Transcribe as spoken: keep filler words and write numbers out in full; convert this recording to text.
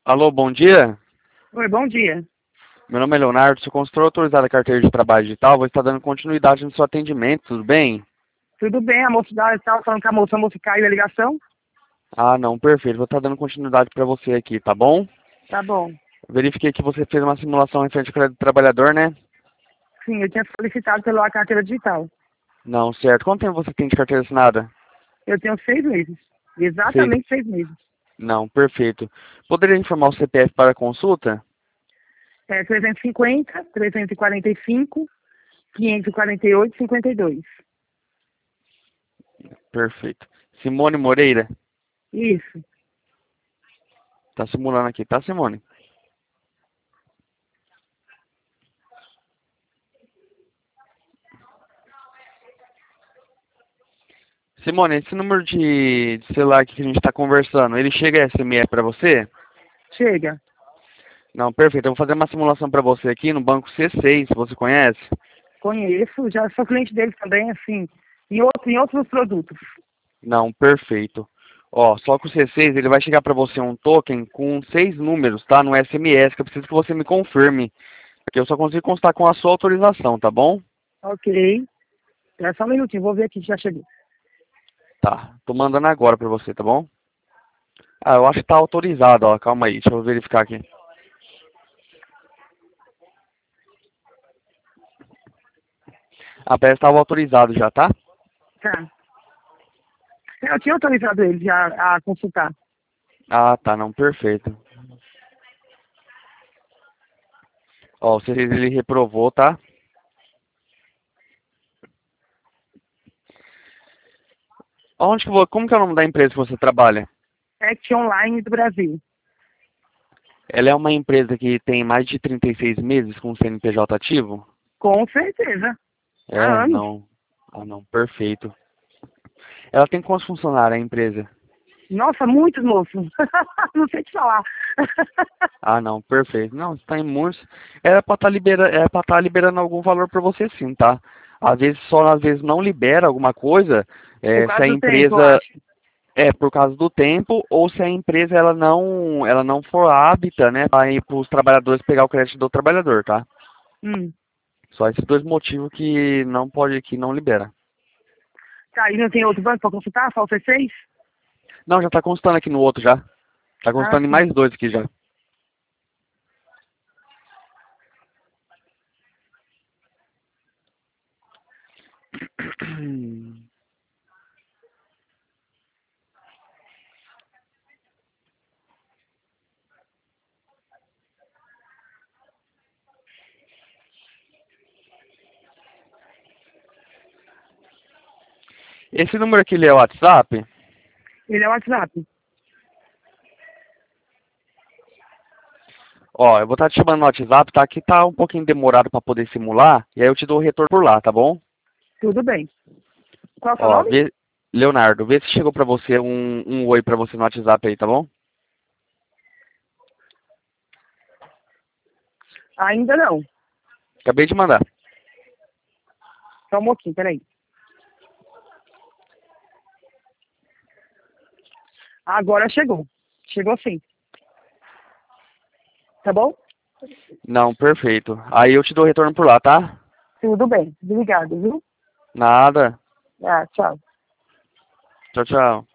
Alô, bom dia. Oi, bom dia. Meu nome é Leonardo, sou consultor autorizado da carteira de trabalho digital. Vou estar dando continuidade no seu atendimento, tudo bem? Tudo bem, a moça da- estava falando que a moça, a moça caiu a ligação? Ah, não, perfeito. Vou estar dando continuidade para você aqui, tá bom? Tá bom. Verifiquei que você fez uma simulação referente ao crédito do trabalhador, né? Sim, eu tinha solicitado pela carteira digital. Não, certo. Quanto tempo você tem de carteira assinada? Eu tenho seis meses. Seis. Exatamente seis meses. Não, perfeito. Poderia informar o C P F para consulta? É trezentos e cinquenta, trezentos e quarenta e cinco, quinhentos e quarenta e oito, cinquenta e dois. Perfeito. Simone Moreira? Isso. Tá simulando aqui, tá, Simone? Simone, esse número de, de celular aqui que a gente está conversando, ele chega a S M S para você? Chega. Não, perfeito. Eu vou fazer uma simulação para você aqui no banco C seis, você conhece? Conheço, já sou cliente dele também, assim, em, outro, em outros produtos. Não, perfeito. Ó, só que o C seis, ele vai chegar para você um token com seis números, tá? No S M S, que eu preciso que você me confirme. Porque eu só consigo constar com a sua autorização, tá bom? Ok. É só um minutinho, vou ver aqui se já chegou. Tá. Tô mandando agora para você, tá bom? Ah, eu acho que tá autorizado, ó. Calma aí, deixa eu verificar aqui. Ah, parece que estava autorizado já, tá? Tá. Eu tinha autorizado ele já a consultar. Ah, tá, não, perfeito. Ó, o C seis ele reprovou, tá? Onde que vou, como que é o nome da empresa que você trabalha? Act Online do Brasil. Ela é uma empresa que tem mais de trinta e seis meses com o C N P J ativo? Com certeza. Há É, anos. não. Ah, não, perfeito. Ela tem quantos funcionários, a empresa? Nossa, muitos moços. Não sei te falar. Ah, não, perfeito. Não, está em muitos. Era para estar libera, era para estar liberando algum valor para você sim, tá? Às vezes só às vezes não libera alguma coisa, Por é, se causa a do tempo, eu empresa acho. é por causa do tempo ou se a empresa ela não ela não for hábita, né, para ir para os trabalhadores pegar o crédito do trabalhador, tá? Hum. Só esses dois motivos que não pode, que não libera. Tá, e não tem outro banco para consultar? Só o C seis? Não, já está constando aqui no outro já. Está Ah, constando em sim. mais dois aqui já. Esse número aqui ele é o WhatsApp? Ele é o WhatsApp. Ó, eu vou estar te chamando no WhatsApp, tá? Aqui tá um pouquinho demorado para poder simular, e aí eu te dou o retorno por lá, tá bom? Tudo bem. Qual é o seu Ó, nome? vê, Leonardo, vê se chegou pra você um, um oi pra você no WhatsApp aí, tá bom? Ainda não. Acabei de mandar. Só um pouquinho, peraí. Agora chegou. Chegou sim. Tá bom? Não, perfeito. Aí eu te dou o retorno por lá, tá? Tudo bem. Obrigado, viu? Nada. Ah, tchau. Tchau, tchau.